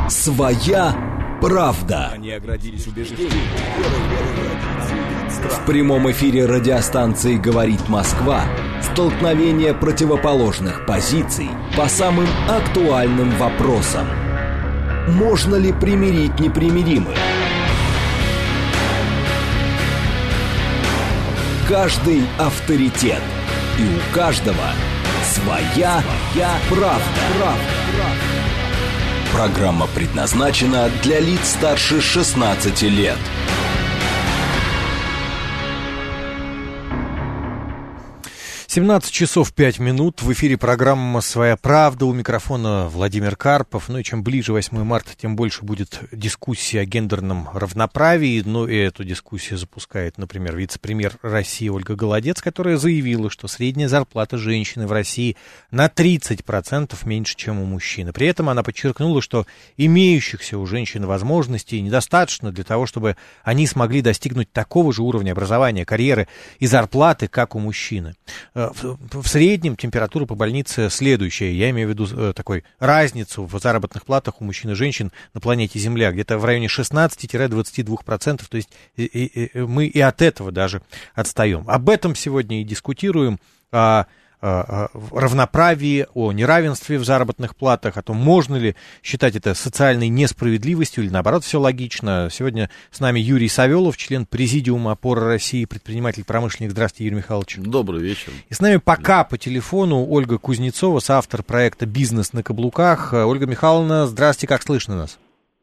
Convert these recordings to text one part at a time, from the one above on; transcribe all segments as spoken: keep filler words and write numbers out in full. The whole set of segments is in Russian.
Своя правда. Они оградились убеждением. В прямом эфире радиостанции «Говорит Москва» столкновение противоположных позиций по самым актуальным вопросам. Можно ли примирить непримиримых? Каждый авторитет. И у каждого своя, своя правда. правда. Программа предназначена для лиц старше шестнадцати лет. семнадцать часов пять минут. В эфире программа «Своя правда». У микрофона Владимир Карпов. Ну и чем ближе восьмое марта, тем больше будет дискуссия о гендерном равноправии. Ну и эту дискуссию запускает, например, вице-премьер России Ольга Голодец, которая заявила, что средняя зарплата женщины в России на тридцать процентов меньше, чем у мужчины. При этом она подчеркнула, что имеющихся у женщин возможностей недостаточно для того, чтобы они смогли достигнуть такого же уровня образования, карьеры и зарплаты, как у мужчины. В среднем температура по больнице следующая. Я имею в виду такой разницу в заработных платах у мужчин и женщин на планете Земля. Где-то в районе шестнадцать-двадцать два процента. То есть и, и, и мы и от этого даже отстаем. Об этом сегодня и дискутируем. О, о равноправии, о неравенстве в заработных платах, о том, можно ли считать это социальной несправедливостью или, наоборот, все логично. Сегодня с нами Юрий Савелов, член Президиума «Опора России», предприниматель-промышленник. Здравствуйте, Юрий Михайлович. Добрый вечер. И с нами пока по телефону Ольга Кузнецова, соавтор проекта «Бизнес на каблуках». Ольга Михайловна, здравствуйте, как слышно нас?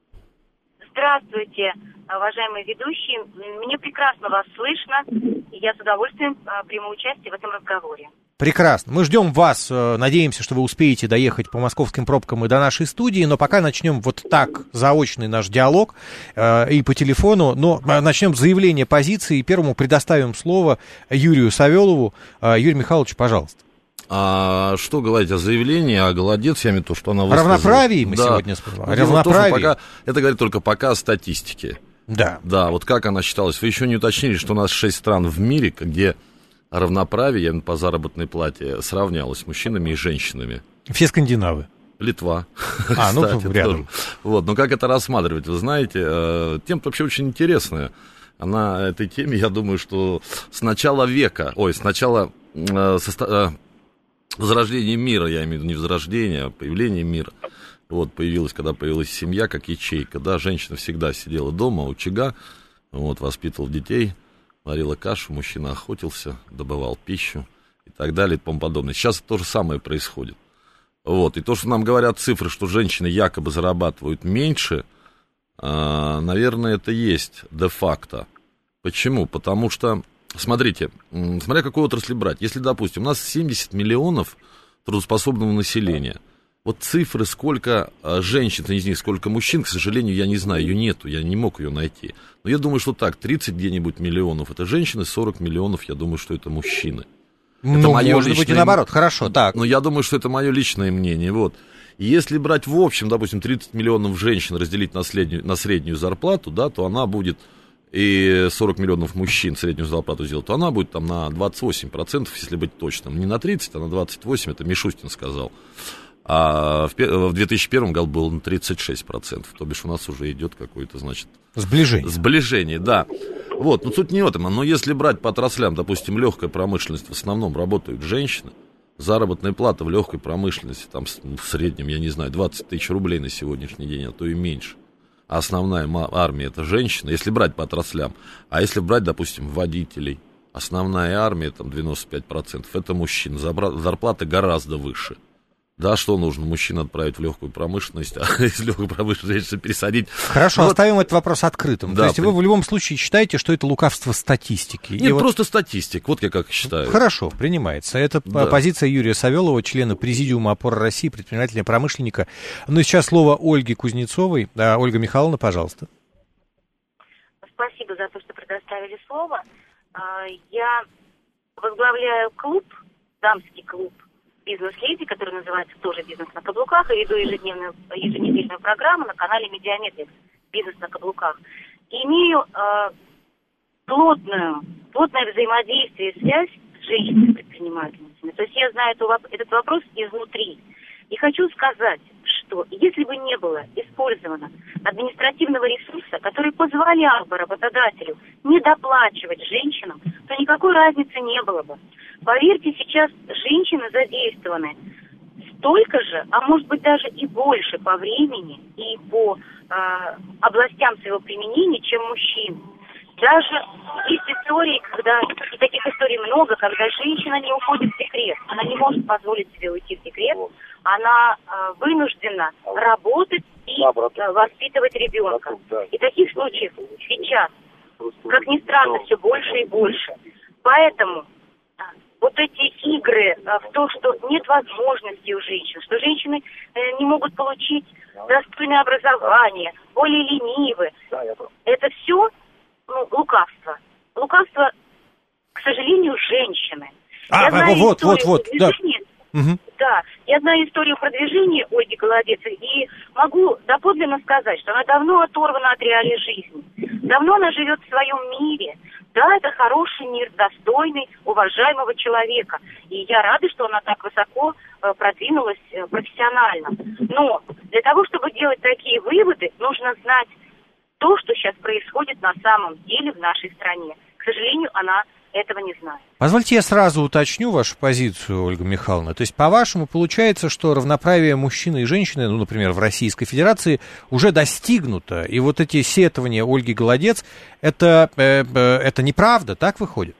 Здравствуйте, уважаемые ведущие. Мне прекрасно вас слышно, и я с удовольствием приму участие в этом разговоре. Прекрасно. Мы ждем вас, надеемся, что вы успеете доехать по московским пробкам и до нашей студии, но пока начнем вот так, заочный наш диалог э, и по телефону, но начнем с заявления позиции, и первому предоставим слово Юрию Савелову. Э, Юрий Михайлович, пожалуйста. А что говорить о заявлении, о Голодец, я имею в виду, что она высказала. Равноправие мы да. сегодня сказали. Ну, Равноправие. Пока, это говорит только пока о статистике. Да. Да, вот как она считалась. Вы еще не уточнили, что у нас шесть стран в мире, где равноправие по заработной плате сравнялось с мужчинами и женщинами. Все скандинавы. Литва. А, ну, кстати, рядом. Тоже. Вот, но как это рассматривать? Вы знаете, тема вообще очень интересная. На этой теме, я думаю, что с начала века, ой, с начала э, состо... возрождения мира, я имею в виду не возрождения, а появления мира. Вот, появилась, когда появилась семья, как ячейка, да, женщина всегда сидела дома у очага, вот, воспитывала детей, варила кашу, мужчина охотился, добывал пищу и так далее и тому подобное. Сейчас то же самое происходит. Вот, и то, что нам говорят цифры, что женщины якобы зарабатывают меньше, наверное, это есть де-факто. Почему? Потому что, смотрите, смотря какую отрасль брать, если, допустим, у нас семьдесят миллионов трудоспособного населения, вот цифры, сколько женщин из них, сколько мужчин, к сожалению, я не знаю, ее нету, я не мог ее найти. Но я думаю, что так, тридцать где-нибудь миллионов это женщины, сорок миллионов, я думаю, что это мужчины. Ну, это мое может быть и наоборот, хорошо, так. Но я думаю, что это мое личное мнение, вот. Если брать в общем, допустим, тридцать миллионов женщин разделить на среднюю, на среднюю зарплату, да, то она будет, и сорок миллионов мужчин среднюю зарплату сделать, то она будет там на двадцать восемь процентов, если быть точным. Не на тридцать, а на двадцать восемь, это Мишустин сказал. А в две тысячи первом году было на тридцать шесть процентов, то бишь у нас уже идет какое-то, значит... Сближение. Сближение, да. Вот, ну суть не в этом, но если брать по отраслям, допустим, легкая промышленность, в основном работают женщины, заработная плата в легкой промышленности, там в среднем, я не знаю, двадцать тысяч рублей на сегодняшний день, а то и меньше. А основная армия это женщины, если брать по отраслям. А если брать, допустим, водителей, основная армия, там девяносто пять процентов, это мужчины, зарплата гораздо выше. Да, что нужно? Мужчин отправить в легкую промышленность, а из легкой промышленности пересадить. Хорошо, вот. Оставим этот вопрос открытым. Да, То есть вы в любом случае считаете, что это лукавство статистики? Нет, И просто вот... статистик, вот я как считаю. Хорошо, принимается. Это да. позиция Юрия Савелова, члена Президиума «Опора России», предпринимателя-промышленника. Ну и сейчас слово Ольге Кузнецовой. Да, Ольга Михайловна, пожалуйста. Спасибо за то, что предоставили слово. Я возглавляю клуб, дамский клуб, бизнес-леди, который называется тоже «Бизнес на каблуках», и веду ежедневную, еженедельную программу на канале Медиаметрикс «Бизнес на каблуках». И имею э, плотную, плотное взаимодействие и связь с женщинами-предпринимательницами. То есть я знаю эту, этот вопрос изнутри. И хочу сказать, что если бы не было использовано административного ресурса, который позволял бы работодателю не доплачивать женщинам, то никакой разницы не было бы. Поверьте, сейчас женщины задействованы столько же, а может быть даже и больше по времени и по э, областям своего применения, чем мужчины. Даже есть истории, когда, и таких историй много, когда женщина не уходит в декрет, она не может позволить себе уйти в декрет, она э, вынуждена работать и э, воспитывать ребенка. И таких случаев сейчас, как ни странно, все больше и больше. Поэтому э, вот эти игры э, в то, что нет возможности у женщин, что женщины э, не могут получить достойное образование, более ленивы, это все ну, лукавство. Лукавство, к сожалению, женщины. А, я знаю вот, вот, вот, да. Угу. Да, я знаю историю продвижения Ольги Голодец, и могу доподлинно сказать, что она давно оторвана от реалий жизни. Давно она живет в своем мире. Да, это хороший мир, достойный, уважаемого человека. И я рада, что она так высоко э, продвинулась э, профессионально. Но для того, чтобы делать такие выводы, нужно знать то, что сейчас происходит на самом деле в нашей стране. К сожалению, она этого не знает. Позвольте я сразу уточню вашу позицию, Ольга Михайловна. То есть, по-вашему, получается, что равноправие мужчины и женщины, ну, например, в Российской Федерации, уже достигнуто, и вот эти сетования Ольги Голодец, это, э, э, это неправда, так выходит?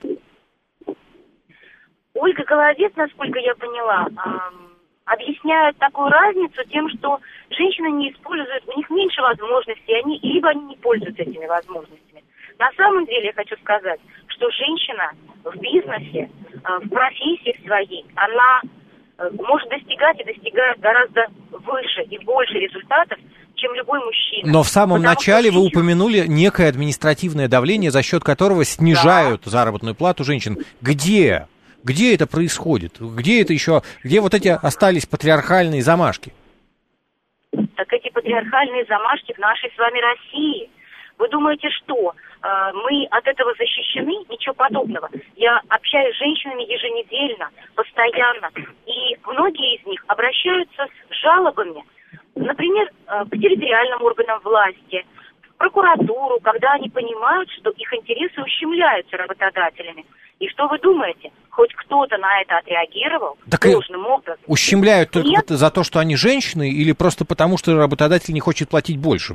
Ольга Голодец, насколько я поняла, э, объясняет такую разницу тем, что женщины не используют, у них меньше возможностей, они, либо они не пользуются этими возможностями. На самом деле я хочу сказать, что женщина в бизнесе, в профессии своей, она может достигать и достигает гораздо выше и больше результатов, чем любой мужчина. Но в самом Потому начале вы женщина... упомянули некое административное давление, за счет которого снижают да. заработную плату женщин. Где? Где это происходит? Где это еще? Где вот эти остались патриархальные замашки? Так эти патриархальные замашки в нашей с вами России. Вы думаете, что э, мы от этого защищены? Ничего подобного. Я общаюсь с женщинами еженедельно, постоянно, и многие из них обращаются с жалобами, например, э, к территориальным органам власти, в прокуратуру, когда они понимают, что их интересы ущемляются работодателями. И что вы думаете? Хоть кто-то на это отреагировал так должным образом? Ущемляют только Нет? за то, что они женщины, или просто потому, что работодатель не хочет платить больше?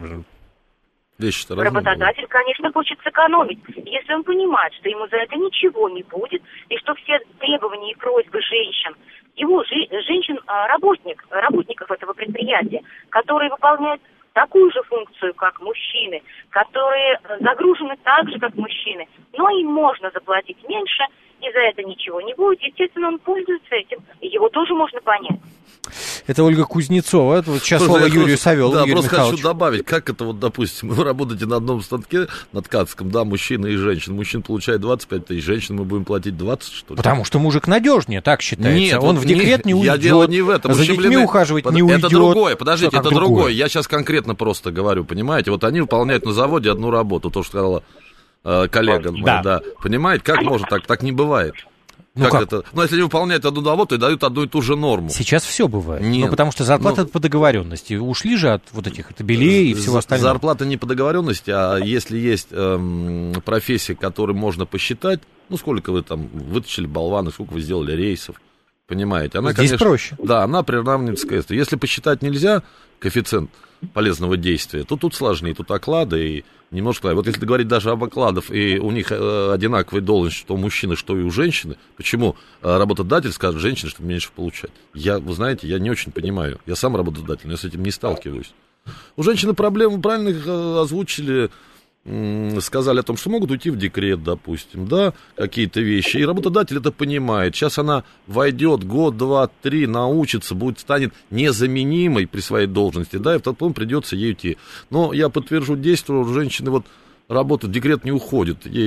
Вещи-то Работодатель, конечно, хочет сэкономить, если он понимает, что ему за это ничего не будет, и что все требования и просьбы женщин, его же, женщин, работник, работников этого предприятия, которые выполняют такую же функцию, как мужчины, которые загружены так же, как мужчины, но им можно заплатить меньше, и за это ничего не будет. Естественно, он пользуется этим, и его тоже можно понять. Это Ольга Кузнецова, это вот сейчас слово Юрию Савелову. Да, Юрий просто Михайлович. хочу добавить, как это вот, допустим, вы работаете на одном станке, на ткацком, да, мужчина и женщина. Мужчина получает двадцать пять тысяч, женщин мы будем платить двадцать, что ли? Потому что мужик надежнее, так считается. Нет, он вот в декрет не, не уйдет. Я дело не в этом. За Ущемлены... детьми ухаживать Под... не уйдет. Это другое, подождите, это другое? другое. Я сейчас конкретно просто говорю, понимаете? Вот они выполняют на заводе одну работу, то, что сказала э, коллега моя, да. да. Понимаете, как может так? Так не бывает. Ну, как, как это? Ну, если они выполняют одну работу и дают одну и ту же норму. Сейчас все бывает. Нет. Ну, потому что зарплата ну, по договоренности. Ушли же от вот этих табелей и всего остального. Зарплата не по договоренности, а если есть эм, профессии, которые можно посчитать, ну, сколько вы там вытащили болваны, сколько вы сделали рейсов, понимаете? Она, Здесь конечно, проще. Да, она приравнивается к этому. Если посчитать нельзя коэффициент полезного действия, то тут сложнее, тут оклады и немножко... Вот если говорить даже об окладах, и у них э, одинаковые должности, что у мужчины, что и у женщины, почему э, работодатель скажет женщине, чтобы меньше получать? Я, вы знаете, я не очень понимаю. Я сам работодатель, но я с этим не сталкиваюсь. У женщины проблемы, правильно их э, озвучили, э, сказали о том, что могут уйти в декрет, допустим, да, какие-то вещи. И работодатель это понимает. Сейчас она войдет год, два, три, научится, будет, станет незаменимой при своей должности, да, и потом придется ей уйти. Но я подтвержу действие, у женщины вот работа, декрет не уходит, ей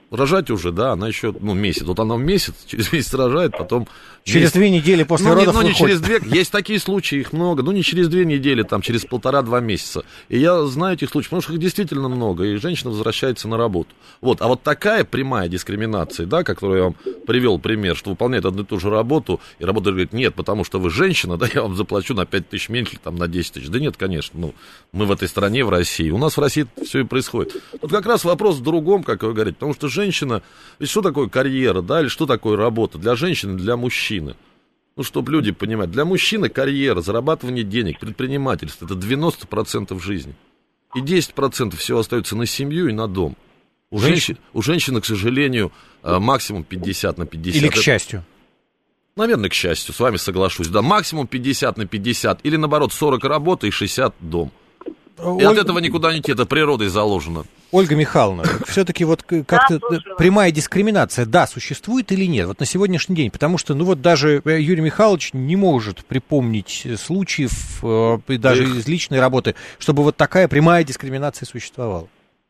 рожать уже, да, она еще, ну, месяц. Вот она в месяц, через месяц рожает, потом... Через месяц... две недели после ну, родов не, ну, не выходит. через две, есть такие случаи, их много, ну, не через две недели, там, через полтора-два месяца. И я знаю этих случаев, потому что их действительно много, и женщина возвращается на работу. Вот, а вот такая прямая дискриминация, да, которую я вам привел пример, что выполняет одну и ту же работу, и работодатель говорит, нет, потому что вы женщина, да, я вам заплачу на пять тысяч меньше, там, на десять тысяч. Да нет, конечно, ну, мы в этой стране, в России, у нас в России все и происходит. Тут как раз вопрос в другом, как вы говорите, потому что женщина, ведь что такое карьера, да, или что такое работа для женщины, для мужчины? Ну, чтобы люди понимали, для мужчины карьера, зарабатывание денег, предпринимательство, это девяносто процентов жизни. И десять процентов всего остается на семью и на дом. У, женщин, у женщины, к сожалению, максимум пятьдесят на пятьдесят. Или к счастью. Наверное, к счастью, с вами соглашусь. Да, максимум пятьдесят на пятьдесят. Или, наоборот, сорок работа и шестьдесят дом. И Ольга... от этого никуда не идти, это природой заложено. Ольга Михайловна, все-таки вот как-то да, прямая дискриминация, да, существует или нет, вот на сегодняшний день, потому что, ну вот даже Юрий Михайлович не может припомнить случаев, э, даже Эх. из личной работы, чтобы вот такая прямая дискриминация существовала.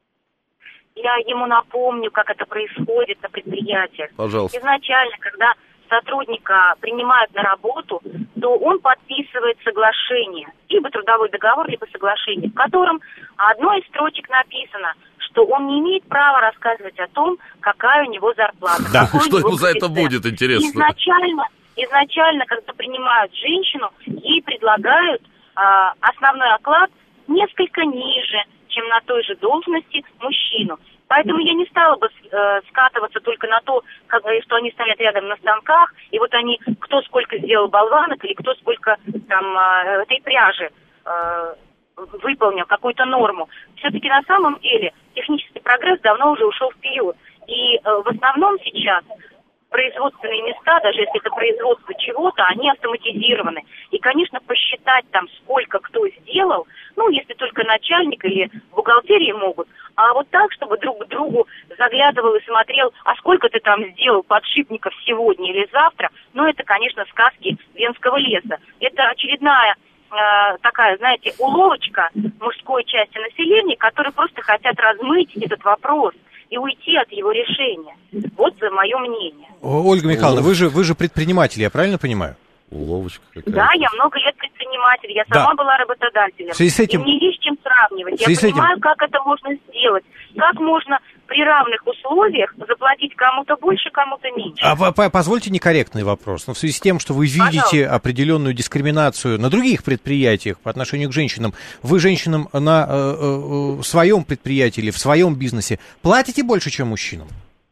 Я ему напомню, как это происходит на предприятиях. Пожалуйста. Изначально, когда сотрудника принимают на работу, то он подписывает соглашение, либо трудовой договор, либо соглашение, в котором одной из строчек написано, что он не имеет права рассказывать о том, какая у него зарплата. Да. Что ему за это будет, интересно? Изначально, изначально, когда принимают женщину, ей предлагают а, основной оклад несколько ниже, чем на той же должности мужчину. Поэтому я не стала бы э, скатываться только на то, как, что они стоят рядом на станках, и вот они, кто сколько сделал болванок, или кто сколько там э, этой пряжи э, выполнил, какую-то норму. Все-таки на самом деле технический прогресс давно уже ушел вперед. И э, в основном сейчас производственные места, даже если это производство чего-то, они автоматизированы. И, конечно, посчитать там, сколько кто сделал, ну, если только начальник или бухгалтерии могут, а вот так, чтобы друг к другу заглядывал и смотрел, а сколько ты там сделал подшипников сегодня или завтра, ну, это, конечно, сказки Венского леса. Это очередная э, такая, знаете, уловочка мужской части населения, которые просто хотят размыть этот вопрос и уйти от его решения. Вот мое мнение. Ольга Михайловна, вы же, вы же предприниматель, я правильно понимаю? Уловочка какая-то. Да, я много лет предприниматель, я сама да. была работодателем. В связи с этим... И мне есть чем сравнивать. Я понимаю, этим... как это можно сделать. Как можно при равных условиях заплатить кому-то больше, кому-то меньше. А позвольте некорректный вопрос. Но в связи с тем, что вы видите Пожалуйста. определенную дискриминацию на других предприятиях по отношению к женщинам, вы женщинам на э, э, своем предприятии или в своем бизнесе платите больше, чем мужчинам?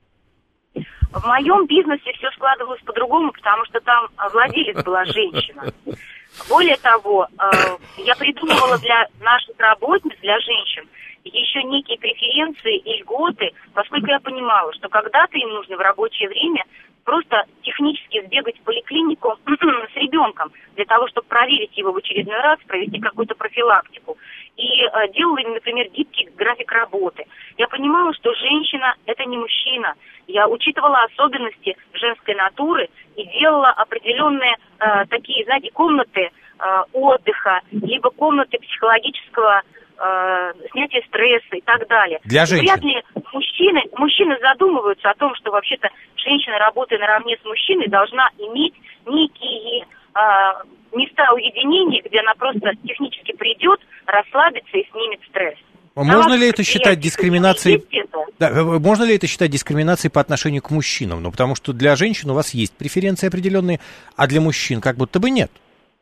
В моем бизнесе все складывалось по-другому, потому что там владелец была женщина. Более того, я придумывала для наших работниц, для женщин, еще некие преференции и льготы, поскольку я понимала, что когда-то им нужно в рабочее время просто технически сбегать в поликлинику с ребенком, для того, чтобы проверить его в очередной раз, провести какую-то профилактику. И э, делала им, например, гибкий график работы. Я понимала, что женщина – это не мужчина. Я учитывала особенности женской натуры и делала определенные э, такие, знаете, комнаты э, отдыха, либо комнаты психологического э, снятия стресса и так далее. Для женщин. Вряд ли мужчины, мужчины задумываются о том, что вообще-то женщина, работая наравне с мужчиной, должна иметь некие э, места уединения, где она просто технически придет, расслабится и снимет стресс. Можно ли это считать дискриминацией? Да, можно ли это считать дискриминацией по отношению к мужчинам? Ну, потому что для женщин у вас есть преференции определенные, а для мужчин как будто бы нет.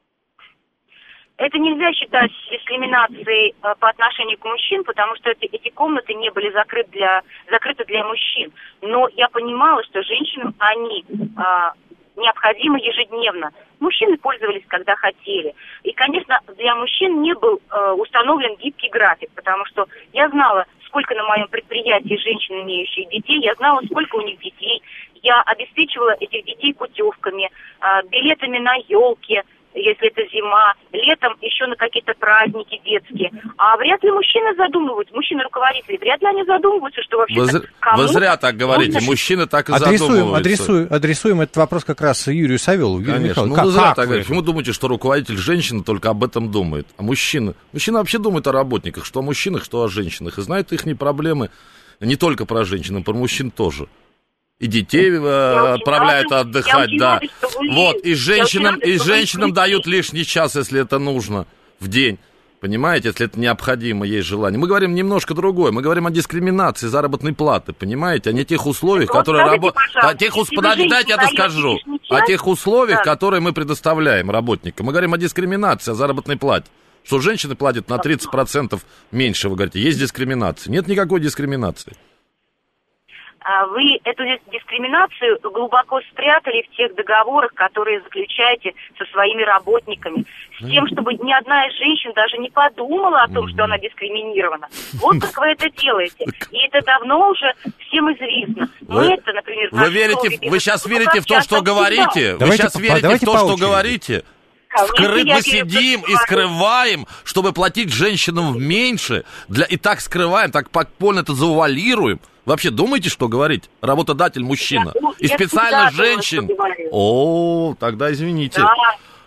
Это нельзя считать дискриминацией э, по отношению к мужчинам, потому что это, эти комнаты не были закрыты для, закрыты для мужчин. Но я понимала, что женщинам они э, необходимы ежедневно. Мужчины пользовались, когда хотели. И, конечно, для мужчин не был э, установлен гибкий график, потому что я знала, сколько на моем предприятии женщин, имеющих детей, я знала, сколько у них детей. Я обеспечивала этих детей путевками, э, билетами на елки, если это зима, летом еще на какие-то праздники детские. А вряд ли мужчины задумываются, мужчины-руководители, вряд ли они задумываются, что вообще-то Вы, вы зря так говорите, нужно... мужчины так и адресуем, задумываются. Адресуем, адресуем этот вопрос как раз Юрию Савелову. Юрий Конечно, Михайлович, ну как, вы зря как так вы? говорите. Вы думаете, что руководитель женщина только об этом думает, а мужчина? Мужчина вообще думает о работниках, что о мужчинах, что о женщинах, и знает их проблемы. Не только про женщин, но про мужчин тоже. И детей э, отправляют рада, отдыхать, да. Рада, вот, и женщинам, рада, и женщинам дают лишний час, если это нужно, в день. Понимаете, если это необходимо, есть желание. Мы говорим немножко другое. Мы говорим о дискриминации заработной платы, понимаете? А не тех условиях, вот, которые работают. О тех ус... Подождите, дайте я это скажу. О тех условиях, да. которые мы предоставляем работникам. Мы говорим о дискриминации, о заработной плате. Что женщины платят на тридцать процентов меньше, вы говорите. Есть дискриминация. Нет никакой дискриминации. Вы эту дискриминацию глубоко спрятали в тех договорах, которые заключаете со своими работниками, с тем, чтобы ни одна из женщин даже не подумала о том, что она дискриминирована. Вот как вы это делаете. И это давно уже всем известно. Вы, это, например, вы, верите, вы сейчас верите в то, что говорите? Вы сейчас верите в то, что говорите? Скры... Мы сидим и скрываем, чтобы платить женщинам меньше, для... и так скрываем, так подпольно это завуалируем. Вообще думаете, что говорить? Работодатель мужчина. Я, и специально женщин. О, тогда извините. Да.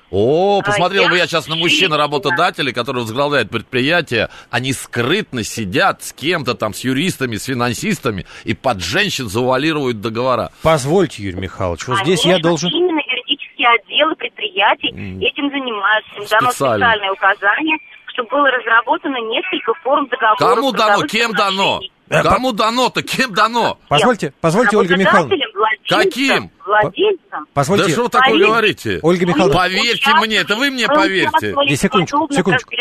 О, посмотрел а бы я сейчас на мужчин работодателей, которые возглавляют предприятия. Они скрытно сидят с кем-то там, с юристами, с финансистами, и под женщин завуалируют договора. Позвольте, Юрий Михайлович, вот здесь я должен... Именно юридические отделы предприятий mm. этим занимаются. Им дано специальное указание, чтобы было разработано несколько форм договоров. Кому дано? Кем дано? Кому дано-то? Кем дано? Позвольте, позвольте, Ольга Михайловна. Каким? Владельцам. Позвольте. Да что вы такое говорите? Ольга Михайловна. Поверьте мне, это вы мне поверьте. И секундочку, секундочку.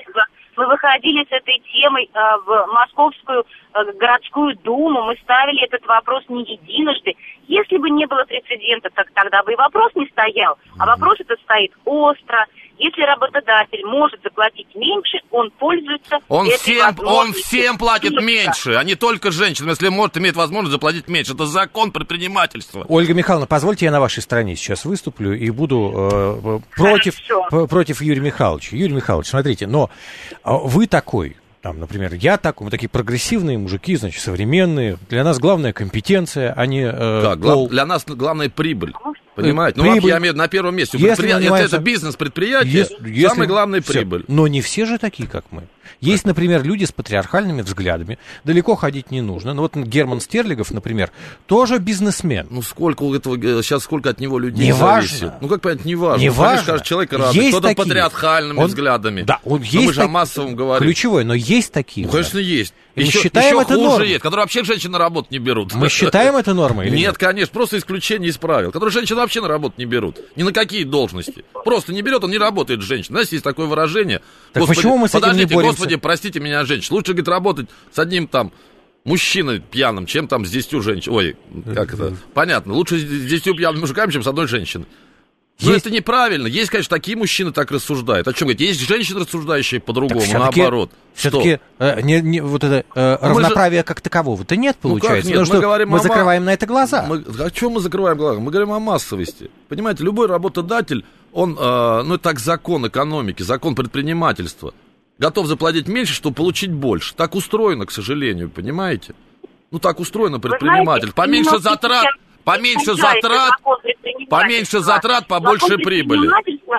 Мы выходили с этой темой э, в Московскую э, городскую думу, мы ставили этот вопрос не единожды. Если бы не было прецедента, так тогда бы и вопрос не стоял. А вопрос этот стоит остро. Если работодатель может заплатить меньше, он пользуется он этой всем, возможностью. Он всем платит меньше, а не только женщинам. Если может, имеет возможность заплатить меньше. Это закон предпринимательства. Ольга Михайловна, позвольте, я на вашей стороне сейчас выступлю и буду э, против, п- против Юрия Михайловича. Юрий Михайлович, смотрите, но вы такой... Там, например, я такой, мы такие прогрессивные мужики, значит, современные. Для нас главная компетенция, а не э, да, гла- для нас главная прибыль. Понимаете? Ну, я имею на первом месте. Предпри... занимается... Это бизнес-предприятие, если... самая главная прибыль. Но не все же такие, как мы. Есть, например, люди с патриархальными взглядами. Далеко ходить не нужно. Ну, вот Герман Стерлигов, например, тоже бизнесмен. Ну, сколько у этого, сейчас сколько от него людей не зависит? Важно. Ну, как понять, не важно. Не ну, важно. Конечно, человек разный. Кто-то такие. Патриархальными он... взглядами. Да, он но есть мы же так... о массовом говорим. Ключевое, но есть такие. Ну, конечно, есть. И еще, мы считаем еще это хуже нормой. есть, которые вообще женщин на работу не берут. Мы считаем это нормой или нет? Нет, конечно, просто исключение из правил. Которые женщин вообще на работу не берут. Ни на какие должности. Просто не берет, он не работает женщина. Знаете, есть такое выражение. Так Господи, почему мы с этим подождите, не боремся? Господи, простите меня, женщин. Лучше, говорит, работать с одним там мужчиной пьяным, чем там с десятью женщин. Ой, как это? Понятно. Лучше с десятью пьяными мужиками, чем с одной женщиной. Но есть... это неправильно. Есть, конечно, такие мужчины так рассуждают. О чем говорить? Есть женщины, рассуждающие по-другому, наоборот. Все-таки э, не, не, вот это э, равноправия же... как такового-то нет, получается. Ну, нет? Потому мы что мы закрываем ма... на это глаза. Мы... О чем мы закрываем глаза? Мы говорим о массовости. Понимаете, любой работодатель, он, э, ну, это так закон экономики, закон предпринимательства. Готов заплатить меньше, чтобы получить больше. Так устроено, к сожалению, понимаете? Ну, так устроено предприниматель. Поменьше затрат... Поменьше затрат, поменьше затрат, побольше прибыли.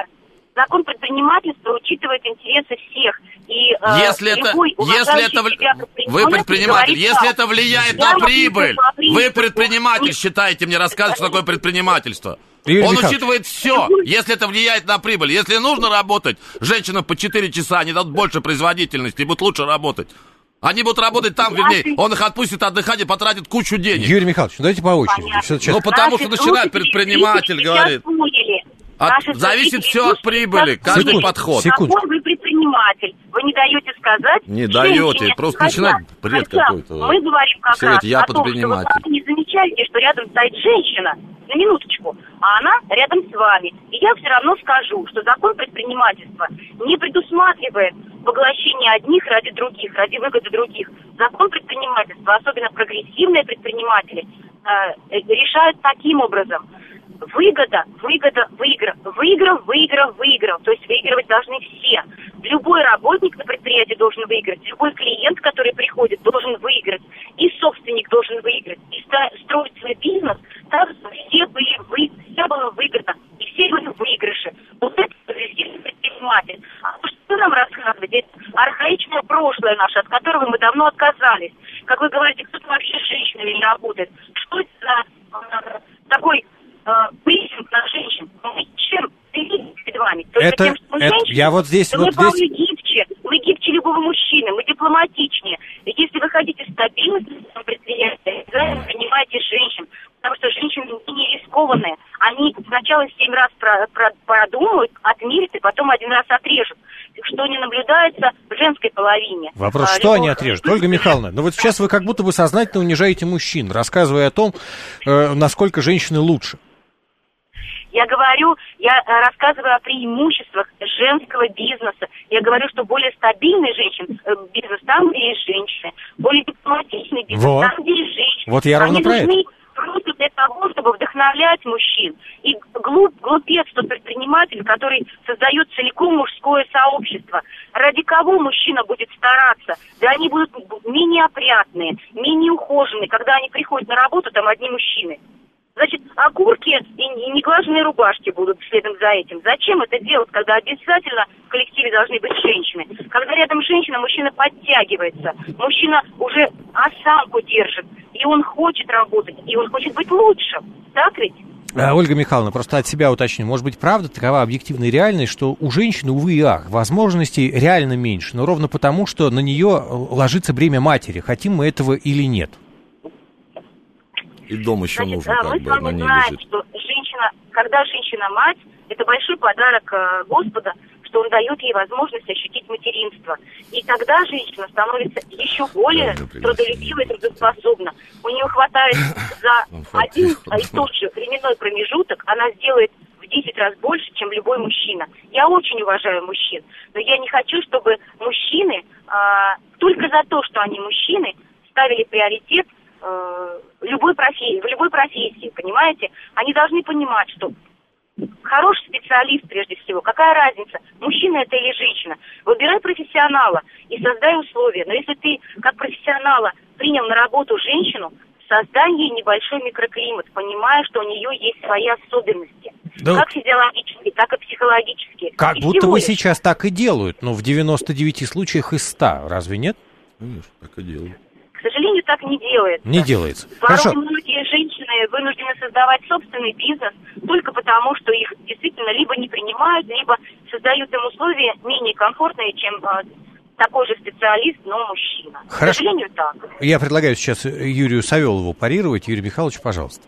Закон предпринимательства учитывает интересы всех. И, э, если это, если это вы предприниматель, если это влияет на прибыль, вы предприниматель, считаете, мне рассказывать, что такое предпринимательство. Юрий Он Михайлович. учитывает все, если это влияет на прибыль. Если нужно работать, женщинам по четыре часа, они дадут больше производительности и будут лучше работать. Они будут работать там, вернее, он их отпустит отдыхать и потратит кучу денег. Юрий Михайлович, ну давайте по очереди. Сейчас... Ну потому что начинает предприниматель, говорит. От, зависит все от прибыли, каждый секунд, подход. Секунд. Вы предприниматель, вы не даете сказать. Не даете, просто начинает бред какой-то. Мы говорим как все раз это, я о том, что вы не замечаете, что рядом стоит женщина, на минуточку, а она рядом с вами. И я все равно скажу, что закон предпринимательства не предусматривает поглощение одних ради других, ради выгоды других. Закон предпринимательства, особенно прогрессивные предприниматели, э, решают таким образом. Выгода, выгода, выиграв, выиграв, выиграв, выиграв. То есть выигрывать должны все. Любой работник на предприятии должен выиграть. Любой клиент, который приходит, должен выиграть. И собственник должен выиграть. И строить свой бизнес так, чтобы все были вы, все было выгодно. И все были в выигрыше. Вот это прогрессивный предприниматель. А что нам рассказывать? Это архаичное прошлое наше, от которого мы давно отказались. Как вы говорите, кто-то вообще с женщинами не работает. Что это за э, такой э, прессинг на женщин? Мы чем перед вами? Только это, тем, что мы это, женщины? я вот здесь... Да вот мы здесь... гибче, мы гибче любого мужчины, мы дипломатичнее. Если вы хотите стабильности в предприятии, обязательно принимайте женщин. Потому что женщины не рискованные. Они сначала семь раз про, про, продумают, отмерят и потом один раз отрежут. Что не наблюдается в женской половине. Вопрос, а, что любого... они отрежут? Ольга Михайловна, ну вот сейчас вы как будто бы сознательно унижаете мужчин, рассказывая о том, э, насколько женщины лучше. Я говорю, я рассказываю о преимуществах женского бизнеса. Я говорю, что более стабильный женщин, бизнес там, где есть женщины. Более дипломатичный бизнес вот. там, где есть женщины. Вот я ровно Они про нужны это. просто для того, чтобы вдохновлять мужчин. И глуп, глупец тот предприниматель, который создает целиком мужское сообщество. Ради кого мужчина будет стараться? Да они будут менее опрятные, менее ухоженные. Когда они приходят на работу, там одни мужчины. Значит, окурки и неглаженные рубашки будут следом за этим. Зачем это делать, когда обязательно в коллективе должны быть женщины? Когда рядом женщина, мужчина подтягивается. Мужчина уже осанку держит. И он хочет работать, и он хочет быть лучшим. Так ведь? Ольга Михайловна, просто от себя уточню. Может быть, правда такова объективная реальность, что у женщины, увы и ах, возможностей реально меньше, но ровно потому, что на нее ложится бремя матери, хотим мы этого или нет. И дом еще Значит, нужно, мы как с бы, вами на ней знаем, лежит. что женщина, когда женщина мать, это большой подарок э, Господа, что он дает ей возможность ощутить материнство. И тогда женщина становится еще более трудолюбивой и трудоспособна. У нее хватает за один и тот же временной промежуток, она сделает в десять раз больше, чем любой мужчина. Я очень уважаю мужчин, но я не хочу, чтобы мужчины э, только за то, что они мужчины, ставили приоритет любой профессии, в любой профессии, понимаете? Они должны понимать, что хороший специалист, прежде всего, какая разница, мужчина это или женщина. Выбирай профессионала и создай условия. Но если ты, как профессионала, принял на работу женщину, создай ей небольшой микроклимат, понимая, что у нее есть свои особенности. Да. Как физиологические, так и психологические. Как и будто бы лишь... сейчас так и делают, но в девяноста девяти случаях из ста, разве нет? Конечно, так и делают. К сожалению, так не делается. Не делается. Порой Хорошо. многие женщины вынуждены создавать собственный бизнес только потому, что их действительно либо не принимают, либо создают им условия менее комфортные, чем э, такой же специалист, но мужчина. Хорошо. К сожалению, так. Я предлагаю сейчас Юрию Савелову парировать. Юрий Михайлович, пожалуйста.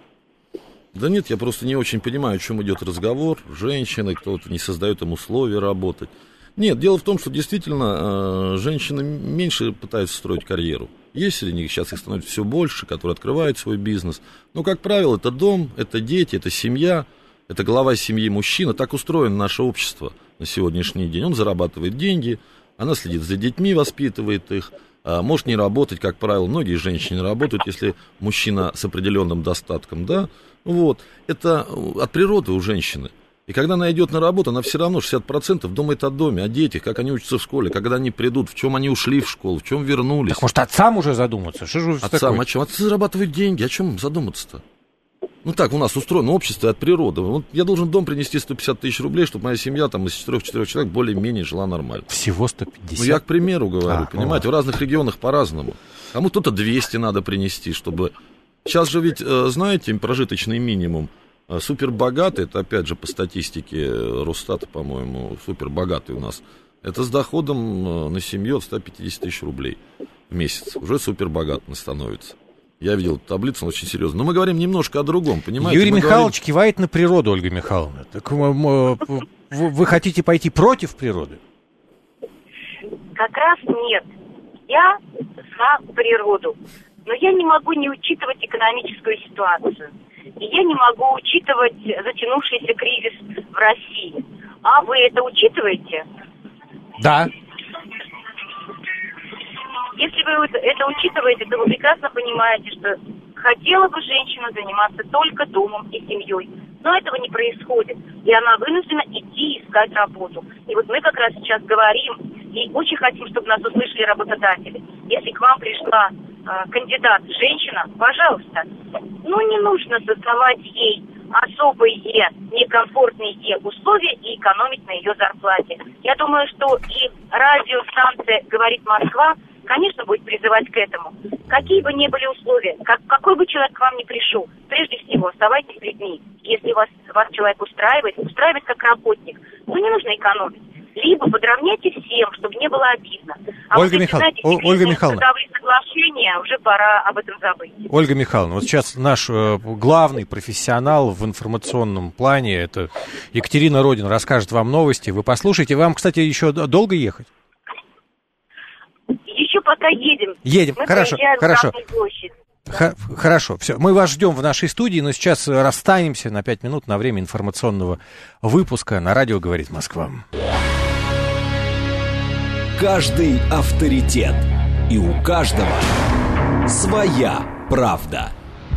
Да нет, я просто не очень понимаю, о чем идет разговор. Женщины, кто-то не создает им условия работать. Нет, дело в том, что действительно э, женщины меньше пытаются строить карьеру. Есть среди них, сейчас их становится все больше, которые открывают свой бизнес. Но, как правило, это дом, это дети, это семья, это глава семьи мужчина. Так устроено наше общество на сегодняшний день. Он зарабатывает деньги, она следит за детьми, воспитывает их. А может не работать, как правило, многие женщины работают, если мужчина с определенным достатком, да. Вот, это от природы у женщины. И когда она идет на работу, она все равно шестьдесят процентов думает о доме, о детях, как они учатся в школе, когда они придут, в чем они ушли в школу, в чем вернулись. Так может отцам уже задуматься? Что же отцам такое? О чем? Отцы зарабатывают деньги, о чем задуматься-то? Ну так у нас устроено общество от природы. Вот я должен дом принести сто пятьдесят тысяч рублей, чтобы моя семья там из четырех-четырех человек более-менее жила нормально. Всего сто пятьдесят? Ну я к примеру говорю, а, понимаете, ну, в разных регионах по-разному. Кому кто-то двести надо принести, чтобы... Сейчас же ведь, знаете, прожиточный минимум, супербогатый, это опять же по статистике Росстата, по-моему, супербогатый у нас, это с доходом на семью от ста пятидесяти тысяч рублей в месяц. Уже супербогатым становится. Я видел эту таблицу, она очень серьезно. Но мы говорим немножко о другом, понимаете? Юрий мы Михайлович говорим... кивает на природу, Ольга Михайловна. Так вы, вы хотите пойти против природы? Как раз нет. Я за природу. Но я не могу не учитывать экономическую ситуацию. И я не могу учитывать затянувшийся кризис в России. А вы это учитываете? Да. Если вы это учитываете, то вы прекрасно понимаете, что хотела бы женщина заниматься только домом и семьей. Но этого не происходит. И она вынуждена идти искать работу. И вот мы как раз сейчас говорим и очень хотим, чтобы нас услышали работодатели. Если к вам пришла э, кандидат женщина, пожалуйста, ну не нужно создавать ей особые некомфортные условия и экономить на ее зарплате. Я думаю, что и радиостанция «Говорит Москва», конечно, будет призывать к этому. Какие бы ни были условия, как, какой бы человек к вам ни пришел, прежде всего, оставайтесь с людьми. Если вас, вас человек устраивает, устраивает как работник, то не нужно экономить. Либо подровняйте всем, чтобы не было обидно. А Ольга, вот, Михаил... знаете, Ольга Михайловна, соглашения, уже пора об этом забыть. Ольга Михайловна, вот сейчас наш э, главный профессионал в информационном плане, это Екатерина Родин, расскажет вам новости. Вы послушайте. Вам, кстати, еще долго ехать? Еще пока едем. Едем, Мы хорошо, проезжаем хорошо. Красную площадь. Х- хорошо, все. Мы вас ждем в нашей студии, но сейчас расстанемся на пять минут на время информационного выпуска. На радио «Говорит Москва». Каждый авторитет. И у каждого своя правда.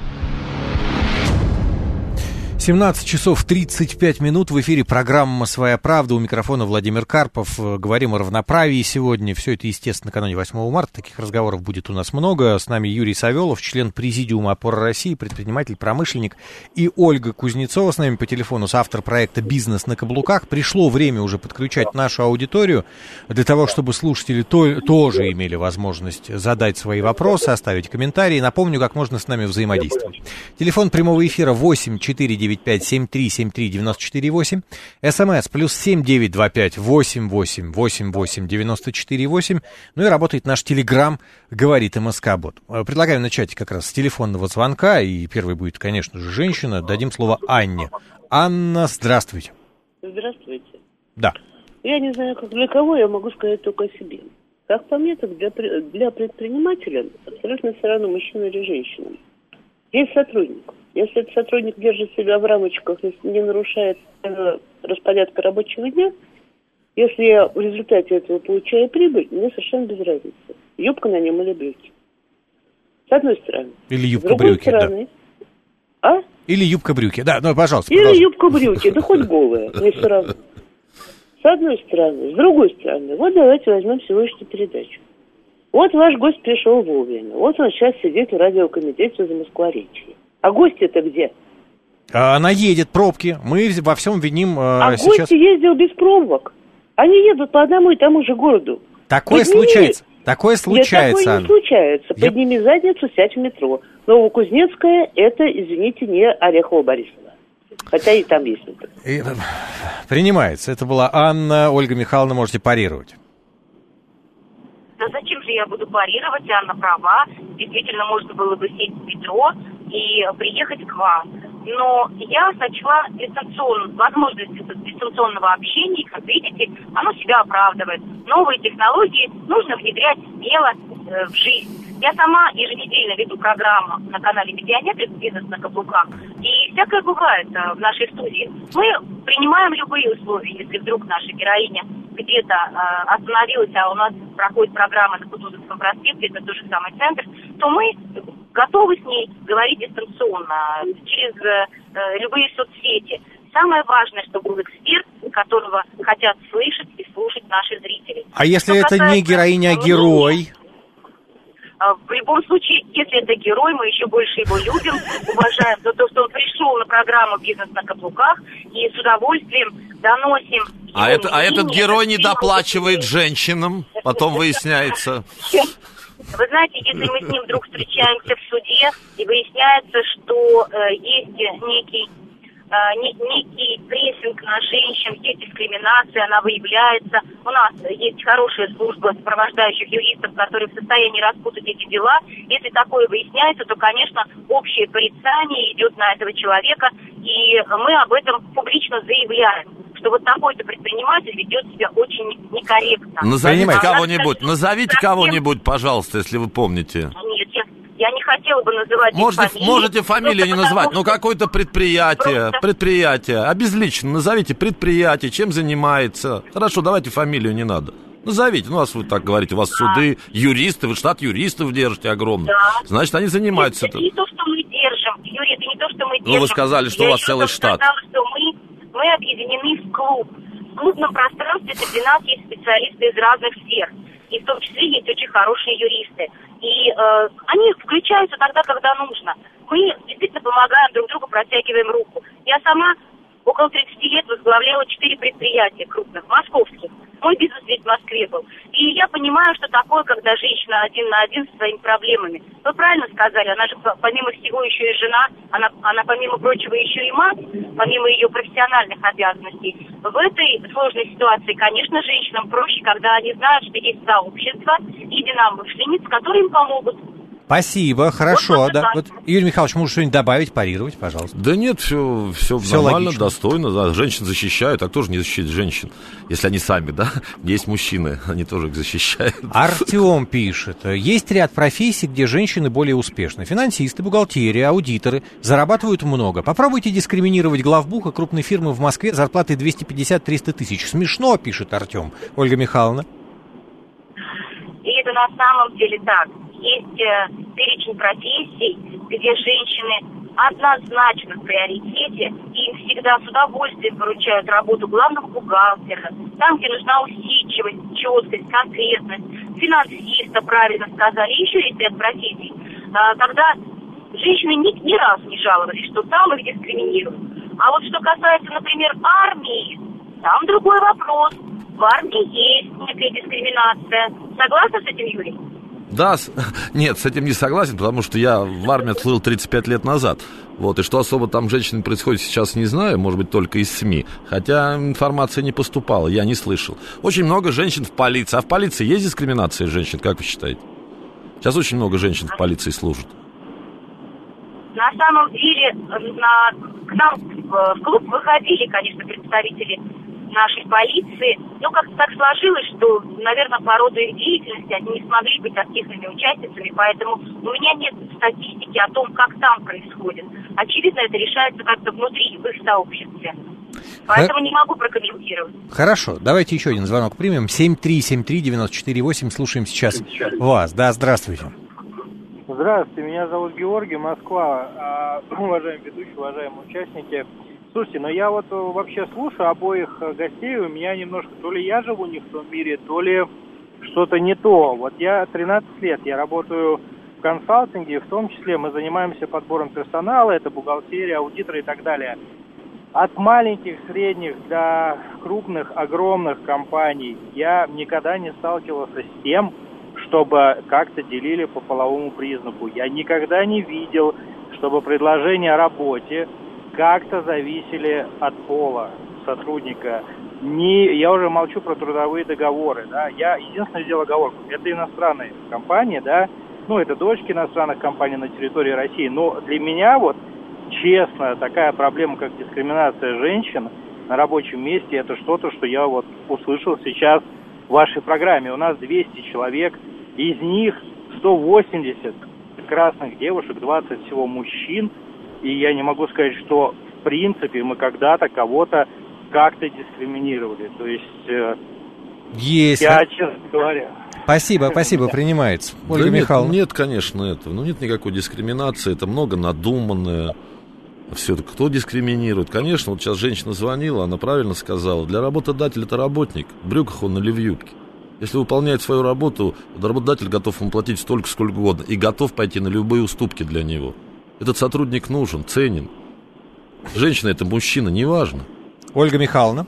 семнадцать часов тридцать пять минут. В эфире программа «Своя правда». У микрофона Владимир Карпов. Говорим о равноправии сегодня. Все это, естественно, накануне восьмого марта. Таких разговоров будет у нас много. С нами Юрий Савелов, член Президиума «Опора России», предприниматель, промышленник. И Ольга Кузнецова с нами по телефону, соавтор проекта «Бизнес на каблуках». Пришло время уже подключать нашу аудиторию для того, чтобы слушатели то, тоже имели возможность задать свои вопросы, оставить комментарии. Напомню, как можно с нами взаимодействовать. Телефон прямого эфира восемь четыре девять пять семь три семь три девяносто четыре восемь. СМС плюс семь девять два пять восемь восемь восемь восемь девяносто четыре восемь. Ну и работает наш телеграм «Говорит МСК-бот». Предлагаю начать как раз с телефонного звонка. И первой будет, конечно же, женщина. Дадим слово Анне. Анна, здравствуйте. Здравствуйте. Да. Я не знаю, как для кого, я могу сказать только о себе. Как по мне, так для, для предпринимателя абсолютно все равно, мужчина или женщина. Есть сотрудник. Если этот сотрудник держит себя в рамочках, не нарушает распорядка рабочего дня, если я в результате этого получаю прибыль, мне совершенно без разницы. Юбка на нем или брюки. С одной стороны. Или юбка-брюки, да. А? Или юбка-брюки, да, ну, пожалуйста. Или юбка-брюки, да хоть голая, мне все равно. С одной стороны. С другой стороны, вот давайте возьмем сегодняшнюю передачу. Вот ваш гость пришел вовремя. Вот он сейчас сидит в радиокомитете за Москворечье. А гости-то где? Она едет, пробки. Мы во всем виним э, а сейчас... гости ездят без пробок. Они едут по одному и тому же городу. Такое Подними... случается. Такое случается. Нет, такое не случается. Я... Подними задницу, сядь в метро. Новокузнецкая — это, извините, не Орехово-Борисово. Хотя и там есть метро. И... Принимается. Это была Анна. Ольга Михайловна, можете парировать. Да зачем же я буду парировать, Анна права. Действительно, можно было бы сесть в метро и приехать к вам. Но я сочла дистанцион... возможность дистанционного общения, как видите, оно себя оправдывает. Новые технологии нужно внедрять смело э, в жизнь. Я сама еженедельно веду программу на канале «Медиаметрик. Бизнес на каблуках». И всякое бывает э, в нашей студии. Мы принимаем любые условия. Если вдруг наша героиня где-то э, остановилась, а у нас проходит программа на Кутузовском проспекте, это тот же самый центр, то мы готовы с ней говорить дистанционно, через э, любые соцсети. Самое важное, чтобы был эксперт, которого хотят слышать и слушать наши зрители. А если это не героиня, а герой? В любом случае, если это герой, мы еще больше его любим, уважаем за то, что он пришел на программу «Бизнес на каблуках», и с удовольствием доносим... А, это, а этот герой не доплачивает женщинам, потом выясняется... Вы знаете, если мы с ним вдруг встречаемся в суде, и выясняется, что э, есть некий, э, не, некий прессинг на женщин, есть дискриминация, она выявляется. У нас есть хорошая служба сопровождающих юристов, которые в состоянии распутать эти дела. Если такое выясняется, то, конечно, общее порицание идет на этого человека, и мы об этом публично заявляем, что вот такой-то предприниматель ведет себя очень некорректно. Назовите Понимаете? кого-нибудь, назовите кого-нибудь, пожалуйста, если вы помните. Нет, я, я не хотела бы называть Можете, фамилии. можете фамилию не называть, но какое-то предприятие, Просто... предприятие, обезлично, назовите предприятие, чем занимается. Хорошо, давайте фамилию не надо. Назовите, ну, раз вы так говорите, у вас да. суды, юристы, вы штат юристов держите огромный. Да. Значит, они занимаются... Это не то, что мы держим, Юрий, это не то, что мы держим. Ну, вы сказали, что я у вас целый штат. Сказала, что мы, мы объединены в клуб. В клубном пространстве среди нас есть специалисты из разных сфер. и в том числе есть очень хорошие юристы. И э, они включаются тогда, когда нужно. Мы действительно помогаем друг другу, протягиваем руку. Я сама около тридцати лет возглавляла четыре предприятия крупных, московских. Мой бизнес весь в Москве был. И я понимаю, что такое, когда женщина один на один со своими проблемами. Вы правильно сказали, она же помимо всего еще и жена, она, она помимо прочего еще и мать, помимо ее профессиональных обязанностей. В этой сложной ситуации, конечно, женщинам проще, когда они знают, что есть сообщество единомышленниц, которые им помогут. Спасибо, хорошо. Вот да. Вот, Юрий Михайлович, может что-нибудь добавить, парировать, пожалуйста? Да нет, все, все, все нормально, логично. Достойно. Да. Женщин защищают, а кто же не защищает женщин, если они сами, да? Есть мужчины, они тоже их защищают. Артем пишет. Есть ряд профессий, где женщины более успешны. Финансисты, бухгалтерия, аудиторы зарабатывают много. Попробуйте дискриминировать главбуха крупной фирмы в Москве зарплатой двести пятьдесят - триста тысяч. Смешно, пишет Артем. Ольга Михайловна. И это на самом деле так. Есть э, перечень профессий, где женщины однозначно в приоритете, и им всегда с удовольствием поручают работу главного бухгалтера, там, где нужна усидчивость, четкость, конкретность, финансиста, правильно сказали, еще есть ряд профессий, э, когда женщины ни, ни разу не жаловались, что там их дискриминируют. А вот что касается, например, армии, там другой вопрос. В армии есть некая дискриминация. Согласны с этим, Юрий? Да, с... нет, с этим не согласен, потому что я в армии отслужил тридцать пять лет назад. Вот, и что особо там с женщинами происходит сейчас, не знаю, может быть, только из СМИ. Хотя информация не поступала, я не слышал. Очень много женщин в полиции. А в полиции есть дискриминация женщин, как вы считаете? Сейчас очень много женщин в полиции служат. На самом деле, на... к нам в клуб выходили, конечно, представители нашей полиции, но как-то так сложилось, что, наверное, по роду их деятельности они не смогли быть активными участницами, поэтому у меня нет статистики о том, как там происходит. Очевидно, это решается как-то внутри, в их сообществе. Поэтому Х... не могу прокомментировать. Хорошо, давайте еще один звонок примем. семь три семь три девять четыре восемь, слушаем сейчас вас. Да, здравствуйте. Здравствуйте, меня зовут Георгий, Москва. Уважаемые ведущие, уважаемые участники. Слушайте, ну я вот вообще слушаю обоих гостей, у меня немножко, то ли я живу не в том мире, то ли что-то не то. Вот я тринадцать лет, я работаю в консалтинге, в том числе мы занимаемся подбором персонала, это бухгалтерия, аудиторы и так далее. От маленьких, средних до крупных, огромных компаний я никогда не сталкивался с тем, чтобы как-то делили по половому признаку. Я никогда не видел, чтобы предложения о работе как-то зависели от пола сотрудника. Не, я уже молчу про трудовые договоры, да. Я единственное сделал оговорку. Это иностранные компании, да. Ну, это дочки иностранных компаний на территории России. Но для меня вот, честно, такая проблема, как дискриминация женщин на рабочем месте, это что-то, что я вот услышал сейчас в вашей программе. У нас двести человек, из них сто восемьдесят прекрасных девушек, двадцать всего мужчин. И я не могу сказать, что в принципе мы когда-то кого-то как-то дискриминировали. То есть, э, есть. Я, честно говоря... Спасибо, спасибо, принимается. Ольга да Михайловна. Нет, нет, конечно, этого. Ну, нет никакой дискриминации, это много надуманное. Все это кто дискриминирует? Конечно, вот сейчас женщина звонила, она правильно сказала. Для работодателя это работник, в брюках он или в юбке. Если выполняет свою работу, работодатель готов ему платить столько, сколько угодно, и готов пойти на любые уступки для него. Этот сотрудник нужен, ценен. Женщина это мужчина, неважно. Ольга Михайловна.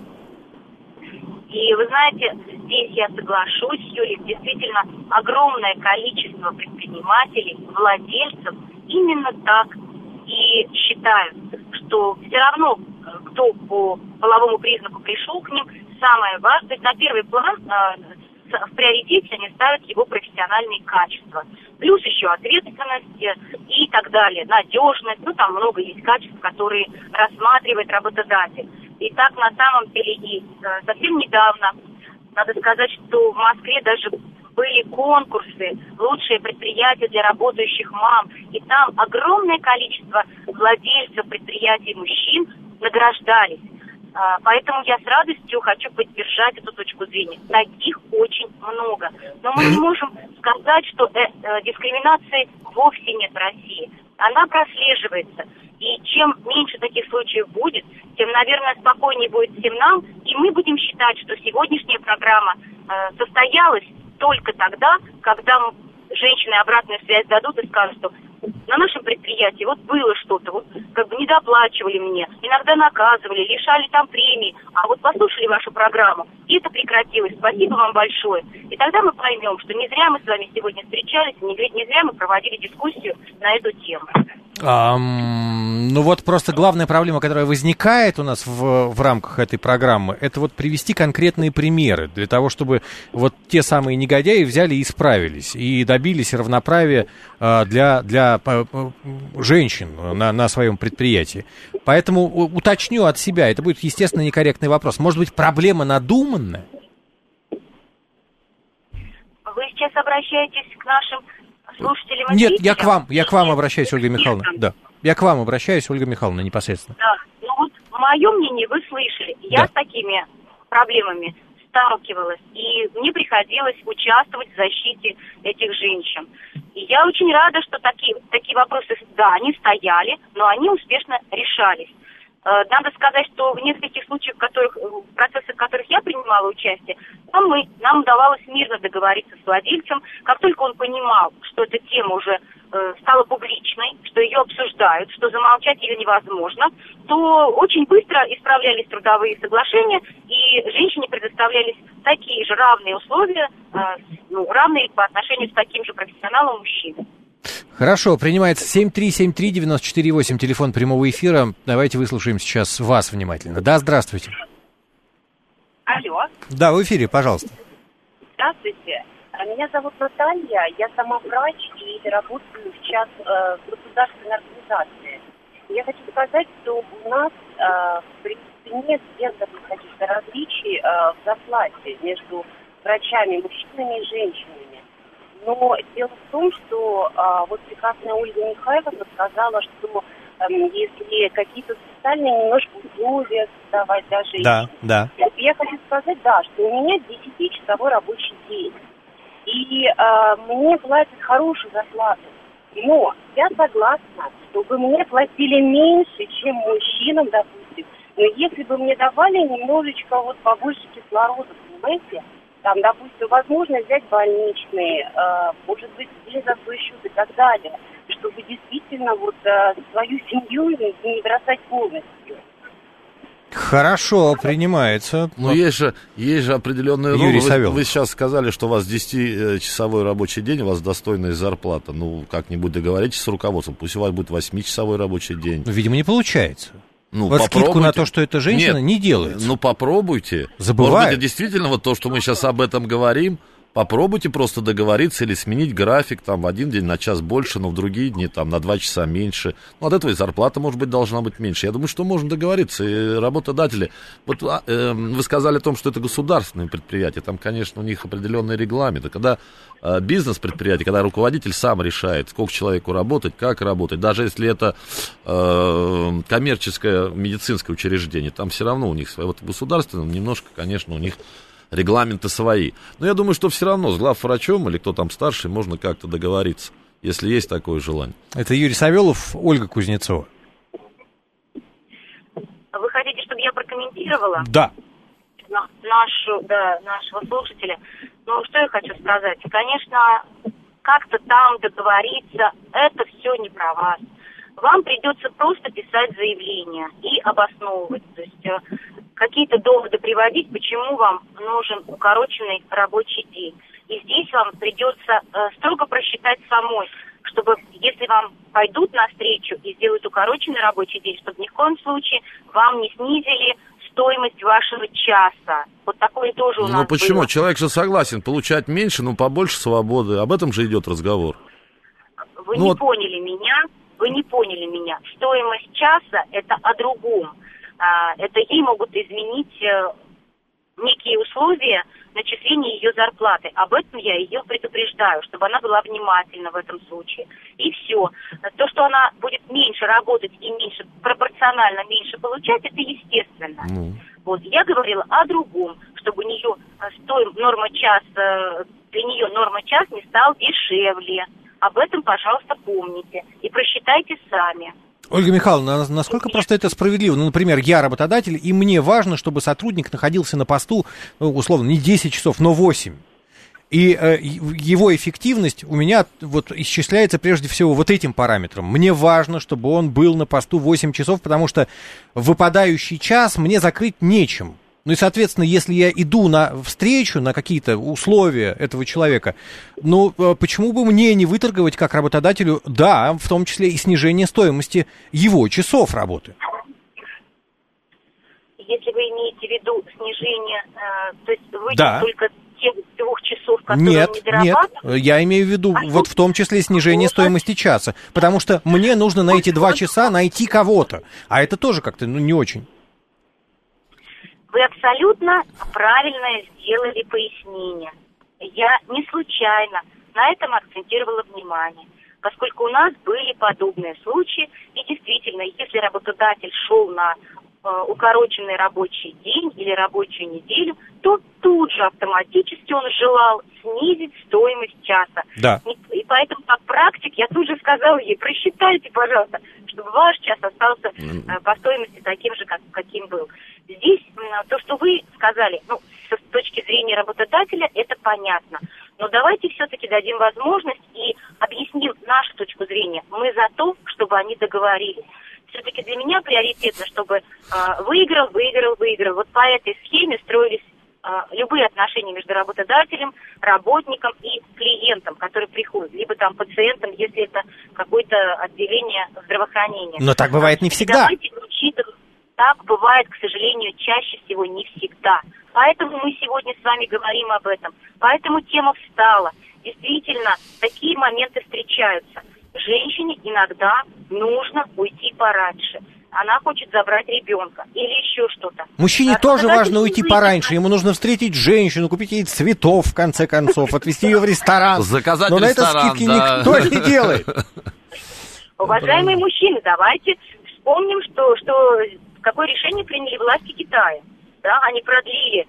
И вы знаете, здесь я соглашусь, Юрий, действительно огромное количество предпринимателей, владельцев именно так и считают, что все равно, кто по половому признаку пришел к ним, самое важное, на первый план в приоритете они ставят его профессиональные качества. Плюс еще ответственность и так далее, надежность, ну там много есть качеств, которые рассматривает работодатель. И так на самом деле есть. Совсем недавно, надо сказать, что в Москве даже были конкурсы «Лучшие предприятия для работающих мам», и там огромное количество владельцев предприятий мужчин награждались. Поэтому я с радостью хочу поддержать эту точку зрения. Таких очень много. Но мы не можем сказать, что э, э, дискриминации вовсе нет в России. Она прослеживается. И чем меньше таких случаев будет, тем, наверное, спокойнее будет всем нам. И мы будем считать, что сегодняшняя программа э, состоялась только тогда, когда женщины обратную связь дадут и скажут, что на нашем предприятии вот было что-то, вот как бы недоплачивали мне, иногда наказывали, лишали там премии, а вот послушали вашу программу, и это прекратилось. Спасибо вам большое. И тогда мы поймем, что не зря мы с вами сегодня встречались, не не зря мы проводили дискуссию на эту тему. А, ну вот просто главная проблема, которая возникает у нас в, в рамках этой программы, это вот привести конкретные примеры для того, чтобы вот те самые негодяи взяли и исправились, и добились равноправия а, для, для а, женщин на, на своем предприятии. Поэтому уточню от себя, это будет, естественно, некорректный вопрос. Может быть, проблема надуманная? Вы сейчас обращаетесь к нашим слушателям? Нет, я к вам, я к вам обращаюсь, Ольга Михайловна. Да, я к вам обращаюсь, Ольга Михайловна, непосредственно. Да, ну вот мое мнение вы слышали. Я Да. с такими проблемами сталкивалась, и мне приходилось участвовать в защите этих женщин. И я очень рада, что такие, такие вопросы, да, они стояли, но они успешно решались. Надо сказать, что в нескольких случаях, в, которых, в процессах, в которых я принимала участие, там мы, нам удавалось мирно договориться с владельцем. Как только он понимал, что эта тема уже э, стала публичной, что ее обсуждают, что замолчать ее невозможно, то очень быстро исправлялись трудовые соглашения, и женщине предоставлялись такие же равные условия, э, ну, равные по отношению с таким же профессионалом мужчиной. Хорошо, принимается семь три семь три девять четыре восемь, телефон прямого эфира. Давайте выслушаем сейчас вас внимательно. Да, здравствуйте. Алло. Да, в эфире, пожалуйста. Здравствуйте. Меня зовут Наталья, я сама врач и работаю сейчас э, в государственной организации. Я хочу сказать, что у нас, э, в принципе, нет гендерных каких-то различий э, в зарплате между врачами, мужчинами и женщинами. Но дело в том, что а, вот прекрасная Ольга Михайловна сказала, что а, если какие-то социальные немножко условия создавать даже... Да, да. Я хочу сказать, да, что у меня десятичасовой рабочий день. И а, мне платят хорошую зарплату. Но я согласна, чтобы мне платили меньше, чем мужчинам, допустим. Но если бы мне давали немножечко вот побольше кислорода, понимаете... Там, допустим, возможно взять больничные, э, может быть, день за свой счет и так далее, чтобы действительно вот э, свою семью не бросать полностью. Хорошо, принимается. Но есть же, есть же определенные Юрий нормы. Савелов. Вы, вы сейчас сказали, что у вас десятичасовой рабочий день, у вас достойная зарплата. Ну, как-нибудь договоритесь с руководством. Пусть у вас будет восьмичасовой рабочий день. Ну, видимо, не получается. Ну, вот попробуйте. скидку на то, что это женщина, Нет, не делается. Ну, попробуйте. Забывают. Может быть, действительно, вот то, что мы сейчас об этом говорим, попробуйте просто договориться или сменить график, там, в один день на час больше, но в другие дни, там, на два часа меньше. Ну, от этого и зарплата, может быть, должна быть меньше. Я думаю, что можно договориться. И работодатели... Вот э, вы сказали о том, что это государственные предприятия. Там, конечно, у них определенные регламенты. Когда э, бизнес-предприятие, когда руководитель сам решает, сколько человеку работать, как работать, даже если это э, коммерческое медицинское учреждение, там все равно у них свои... Вот в государственном немножко, конечно, у них... регламенты свои. Но я думаю, что все равно с главврачом или кто там старший можно как-то договориться, если есть такое желание. Это Юрий Савелов, Ольга Кузнецова. Вы хотите, чтобы я прокомментировала? Да. Нашу, да, нашего слушателя. Ну, что я хочу сказать. Конечно, как-то там договориться, это все не про вас. Вам придется просто писать заявление и обосновывать. То есть какие-то доводы приводить, почему вам нужен укороченный рабочий день. И здесь вам придется э, строго просчитать самой, чтобы, если вам пойдут навстречу и сделают укороченный рабочий день, чтобы ни в коем случае вам не снизили стоимость вашего часа. Вот такое тоже у нас Ну почему? было. Человек же согласен получать меньше, но побольше свободы. Об этом же идет разговор. Вы ну, не вот... поняли меня. Вы не поняли меня. Стоимость часа – это о другом. Это ей могут изменить некие условия начисления ее зарплаты. Об этом я ее предупреждаю, чтобы она была внимательна в этом случае. И все. То, что она будет меньше работать и меньше, пропорционально меньше получать, это естественно. Ну. Вот. Я говорила о другом, чтобы у нее стоим, норма час, для нее норма час не стал дешевле. Об этом, пожалуйста, помните. И просчитайте сами. Ольга Михайловна, насколько просто это справедливо? Ну, например, я работодатель, и мне важно, чтобы сотрудник находился на посту, ну, условно, не десять часов, но восемь. И э, его эффективность у меня вот исчисляется прежде всего вот этим параметром. Мне важно, чтобы он был на посту восемь часов, потому что выпадающий час мне закрыть нечем. Ну и, соответственно, если я иду на встречу, на какие-то условия этого человека, ну, почему бы мне не выторговать как работодателю, да, в том числе и снижение стоимости его часов работы? Если вы имеете в виду снижение, э, то есть вы да. только тех двух часов, которые нет, не зарабатывают? Нет, я имею в виду а вот в том числе снижение стоимости часа, потому что мне нужно на эти два часа найти кого-то, а это тоже как-то ну, не очень. Вы абсолютно правильно сделали пояснение. Я не случайно на этом акцентировала внимание, поскольку у нас были подобные случаи, и действительно, если работодатель шел на э, укороченный рабочий день или рабочую неделю, то тут же автоматически он желал снизить стоимость часа. Да. И, и поэтому, как практик, я тут же сказала ей, просчитайте, пожалуйста, чтобы ваш час остался э, по стоимости таким же, как, каким был. Здесь то, что вы сказали, ну, с точки зрения работодателя, это понятно. Но давайте все-таки дадим возможность и объясним нашу точку зрения. Мы за то, чтобы они договорились. Все-таки для меня приоритетно, чтобы э, выиграл, выиграл, выиграл. Вот по этой схеме строились э, любые отношения между работодателем, работником и клиентом, который приходит, либо там пациентом, если это какое-то отделение здравоохранения. Но так бывает не всегда. Давайте учитывать. Так бывает, к сожалению, чаще всего не всегда. Поэтому мы сегодня с вами говорим об этом. Поэтому тема встала. Действительно, такие моменты встречаются. Женщине иногда нужно уйти пораньше. Она хочет забрать ребенка или еще что-то. Мужчине а тоже важно уйти пораньше. Ему нужно встретить женщину, купить ей цветов, в конце концов, отвезти ее в ресторан. Заказать Но ресторан, на это скидки да. никто не делает. Уважаемые мужчины, давайте вспомним, что... что какое решение приняли власти Китая. Да, они продлили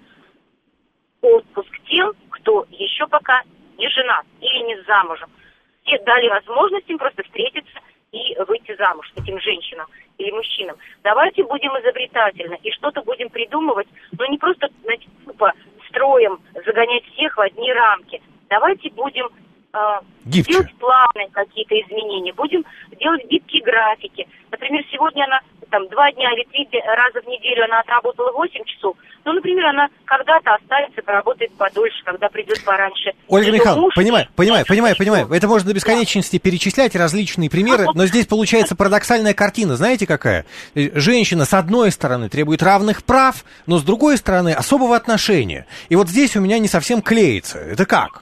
отпуск тем, кто еще пока не женат или не замужем. И дали возможность им просто встретиться и выйти замуж этим женщинам или мужчинам. Давайте будем изобретательны и что-то будем придумывать, но не просто, знаете, тупо строем загонять всех в одни рамки. Давайте будем э, делать плавные какие-то изменения, будем делать гибкие графики. Например, сегодня она там два дня или три раза в неделю она отработала восемь часов. Ну, например, она когда-то останется, поработает подольше, когда придет пораньше. Ольга Михайловна, понимаю, понимаю, понимаю, понимаю. Это можно до бесконечности перечислять, различные примеры, но здесь получается парадоксальная картина. Знаете, какая? Женщина, с одной стороны, требует равных прав, но с другой стороны, особого отношения. И вот здесь у меня не совсем клеится. Это как?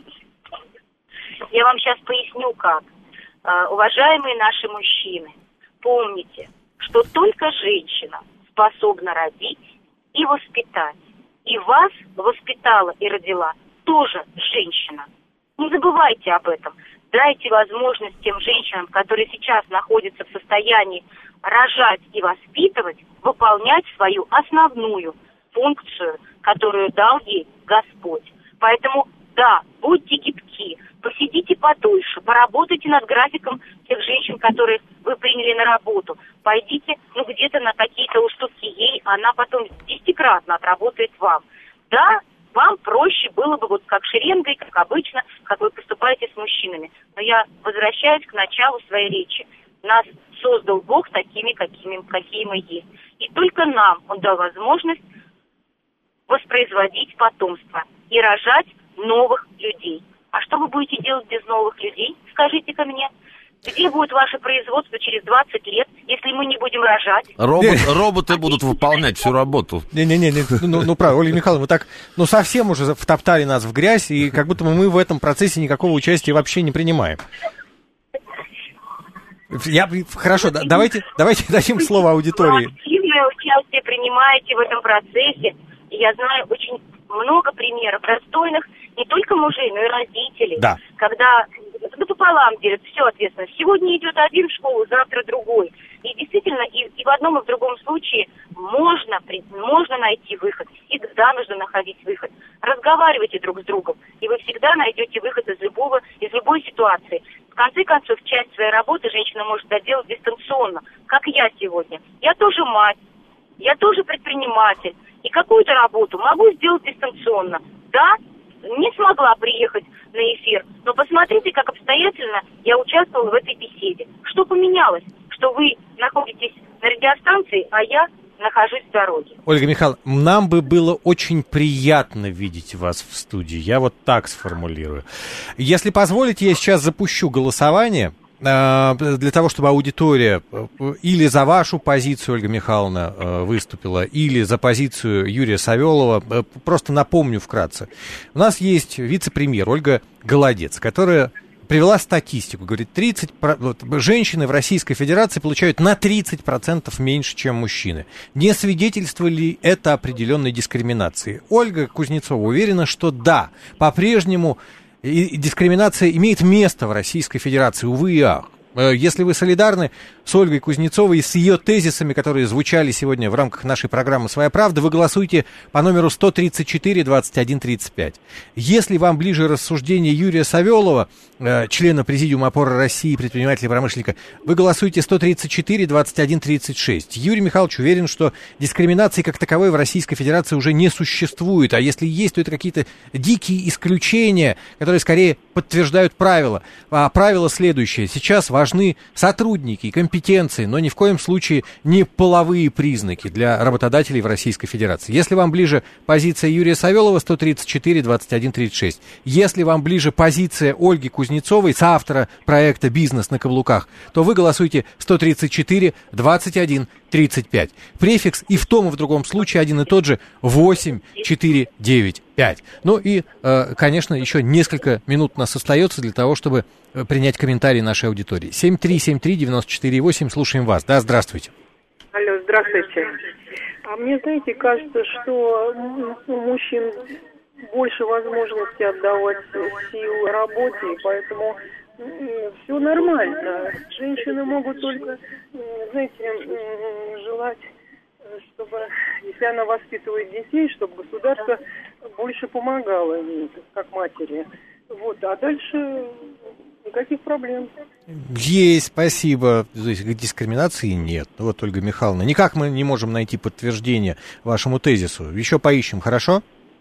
Я вам сейчас поясню, как. Uh, уважаемые наши мужчины, помните, что только женщина способна родить и воспитать. И вас воспитала и родила тоже женщина. Не забывайте об этом. Дайте возможность тем женщинам, которые сейчас находятся в состоянии рожать и воспитывать, выполнять свою основную функцию, которую дал ей Господь. Поэтому, да, будьте гибки, посидите подольше, поработайте над графиком тех женщин, которых вы приняли на работу. Пойдите, ну, где-то на какие-то уступки ей, она потом десятикратно отработает вам. Да, вам проще было бы вот как шеренгой, как обычно, как вы поступаете с мужчинами. Но я возвращаюсь к началу своей речи. Нас создал Бог такими, какими, какие мы есть. И только нам Он дал возможность воспроизводить потомство и рожать новых людей. А что вы будете делать без новых людей, скажите-ка мне? Где будет ваше производство через двадцать лет, если мы не будем рожать? Робот, роботы будут выполнять всю работу. Не-не-не, ну, ну правда, Ольга Михайловна, вы так, ну совсем уже втоптали нас в грязь, и как будто мы в этом процессе никакого участия вообще не принимаем. Я, хорошо, да, давайте, давайте дадим слово аудитории. Вы активное участие принимаете в этом процессе. И я знаю очень много примеров достойных не только мужей, но и родителей. Да. Когда ну, пополам делят всю ответственность. Сегодня идет один в школу, завтра другой. И действительно, и, и в одном, и в другом случае можно, можно найти выход. Всегда нужно находить выход. Разговаривайте друг с другом, и вы всегда найдете выход из любого, из любой ситуации. В конце концов, часть своей работы женщина может доделать дистанционно, как я сегодня. Я тоже мать, я тоже предприниматель. И какую-то работу могу сделать дистанционно. Да, не смогла приехать на эфир, но посмотрите, как обстоятельно я участвовала в этой беседе. Что поменялось? Что вы находитесь на радиостанции, а я нахожусь в дороге. Ольга Михайловна, нам бы было очень приятно видеть вас в студии. Я вот так сформулирую. Если позволите, я сейчас запущу голосование для того, чтобы аудитория или за вашу позицию, Ольга Михайловна, выступила, или за позицию Юрия Савелова. Просто напомню вкратце. У нас есть вице-премьер Ольга Голодец, которая привела статистику. Говорит, тридцать вот, женщины в Российской Федерации получают на тридцать процентов меньше, чем мужчины. Не свидетельствовали ли это определенной дискриминации? Ольга Кузнецова уверена, что да, по-прежнему и дискриминация имеет место в Российской Федерации, увы и ах. Если вы солидарны с Ольгой Кузнецовой и с ее тезисами, которые звучали сегодня в рамках нашей программы «Своя правда», вы голосуйте по номеру сто тридцать четыре двадцать один тридцать пять. Если вам ближе рассуждение Юрия Савелова, члена Президиума опоры России, предпринимателя и промышленника, вы голосуйте сто тридцать четыре двадцать один тридцать шесть. Юрий Михайлович уверен, что дискриминации как таковой в Российской Федерации уже не существует, а если есть, то это какие-то дикие исключения, которые скорее подтверждают правила. А правило следующее. Сейчас важны сотрудники, компетенции, но ни в коем случае не половые признаки для работодателей в Российской Федерации. Если вам ближе позиция Юрия Савелова, сто тридцать четыре двадцать один тридцать шесть. Если вам ближе позиция Ольги Кузнецовой, соавтора проекта «Бизнес на каблуках», то вы голосуйте сто тридцать четыре двадцать один тридцать пять. Префикс и в том, и в другом случае один и тот же восемь четыре девять пять. Ну и, конечно, еще несколько минут у нас остается для того, чтобы принять комментарии нашей аудитории. семь три семь три девять четыре восемь, слушаем вас. Да, здравствуйте. Алло, здравствуйте. А мне, знаете, кажется, что у мужчин больше возможности отдавать силу работе, и поэтому все нормально. Женщины могут только, знаете, желать, чтобы, если она воспитывает детей, чтобы государство больше помогало ей, как матери. Вот, а дальше никаких проблем. Есть, спасибо. То есть дискриминации нет. Вот, Ольга Михайловна, никак мы не можем найти подтверждение вашему тезису. Еще поищем, хорошо?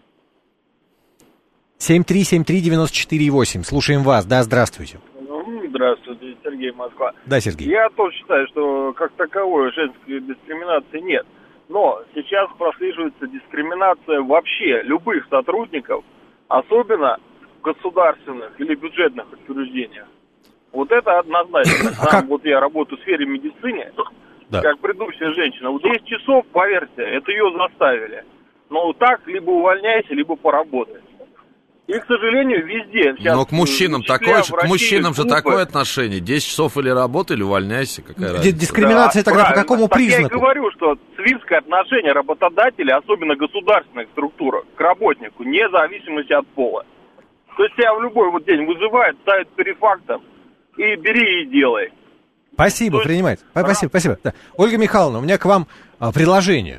семь три семь три девять четыре восемь. Слушаем вас. Да, здравствуйте. Здравствуйте, Сергей, Москва. Да, Сергей. Я тоже считаю, что как таковой женской дискриминации нет. Но сейчас прослеживается дискриминация вообще любых сотрудников, особенно в государственных или бюджетных учреждениях. Вот это однозначно. А Сам как? Вот я работаю в сфере медицины, Да. как предыдущая женщина. Вот десять часов, поверьте, это ее заставили. Но так, либо увольняйся, либо поработай. И, к сожалению, везде. Сейчас, Но к мужчинам, такое, же, к мужчинам же такое отношение. десять часов или работай, или увольняйся. Какая разница? Дискриминация Да, тогда правильно. по какому так признаку? Я и говорю, что свинское отношение работодателя, особенно государственных структур, к работнику, вне зависимости от пола. То есть тебя в любой вот день вызывает, ставит перед фактом, и бери и делай. Спасибо, есть... принимает. Спасибо, спасибо. Да. Ольга Михайловна, у меня к вам а, предложение.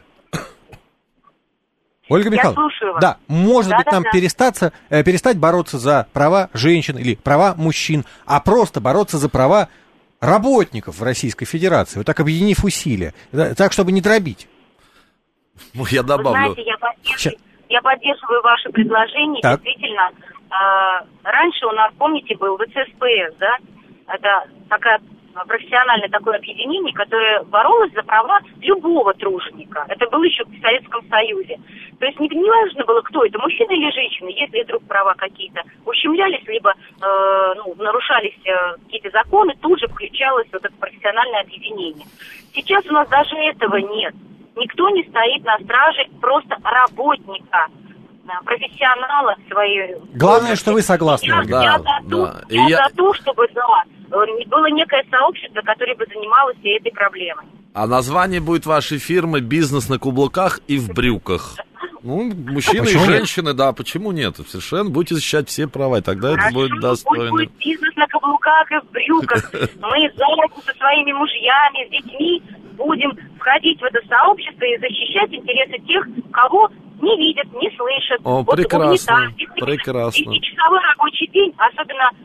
Ольга Михайловна, Я слушаю вас. Да, может Да, быть, да, нам да. перестаться, э, перестать бороться за права женщин или права мужчин, а просто бороться за права работников в Российской Федерации, вот так объединив усилия, да, так, чтобы не дробить. Ну, я Вы добавлю. знаете, я поддерживаю, я поддерживаю ваше предложение. Так. Действительно, э, раньше у нас, помните, был вэ цэ эс пэ эс, да? Это такая профессиональное такое объединение, которое боролось за права любого труженика. Это было еще в Советском Союзе. То есть не, не важно было, кто это, мужчина или женщина, если вдруг права какие-то ущемлялись, либо э, ну, нарушались э, какие-то законы, тут же включалось вот это профессиональное объединение. Сейчас у нас даже этого нет. Никто не стоит на страже просто работника, профессионала своей. Главное, что вы согласны. Я, Да, я, за, ту, да. я, Я- за то, чтобы да, было некое сообщество, которое бы занималось и этой проблемой. А название будет вашей фирмы «Бизнес на каблуках и в брюках». Ну, мужчины А и почему нет? женщины, да, почему нет? Совершенно будете защищать все права, и тогда это Хорошо, будет пусть достойно. будет бизнес на каблуках и в брюках. Мы за руку со своими мужьями, с детьми будем входить в это сообщество и защищать интересы тех, кого не видят, не слышат. О, Вот прекрасно, угнетают. Действительно, прекрасно. десятичасовой рабочий день, особенно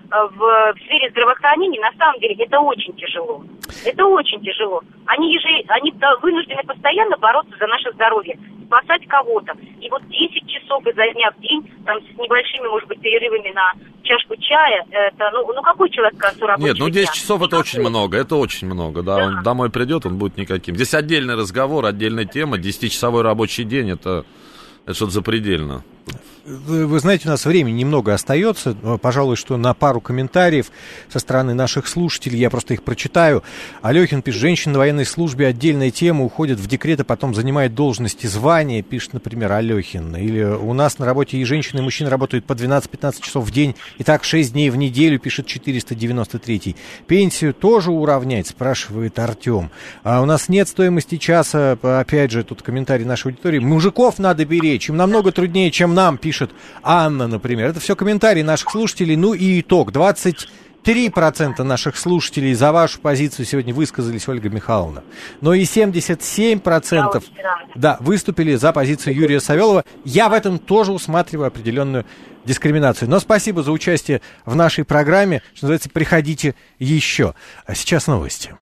в сфере здравоохранения, на самом деле, это очень тяжело. Это очень тяжело. Они, еже... они вынуждены постоянно бороться за наше здоровье, спасать кого-то. И вот десять часов изо дня в день, там, с небольшими, может быть, перерывами на чашку чая, это, ну, ну какой человек к концу рабочего Нет, ну десять дня? часов это Никакой. очень много, это очень много, да. Да. Он домой придет, он будет никаким. Здесь отдельный разговор, отдельная тема, десятичасовой рабочий день, это, это что-то запредельно. Вы знаете, у нас времени немного остается. Пожалуй, что на пару комментариев со стороны наших слушателей, я просто их прочитаю. Алехин пишет: женщины на военной службе отдельная тема, уходят в декрет, а потом занимают должности, звания, пишет, например, Алехин. Или у нас на работе и женщины, и мужчины работают по двенадцать-пятнадцать часов в день, и так шесть дней в неделю, пишет четыреста девяносто третий. Пенсию тоже уравнять, спрашивает Артем. А у нас нет стоимости часа, опять же, тут комментарий нашей аудитории. Мужиков надо беречь, им намного труднее, чем нам, пишет Анна, например. Это все комментарии наших слушателей. Ну и итог. двадцать три процента наших слушателей за вашу позицию сегодня высказались, Ольга Михайловна. Но и семьдесят семь процентов да, выступили за позицию Юрия Савелова. Я в этом тоже усматриваю определенную дискриминацию. Но спасибо за участие в нашей программе. Что называется, приходите еще. А сейчас новости.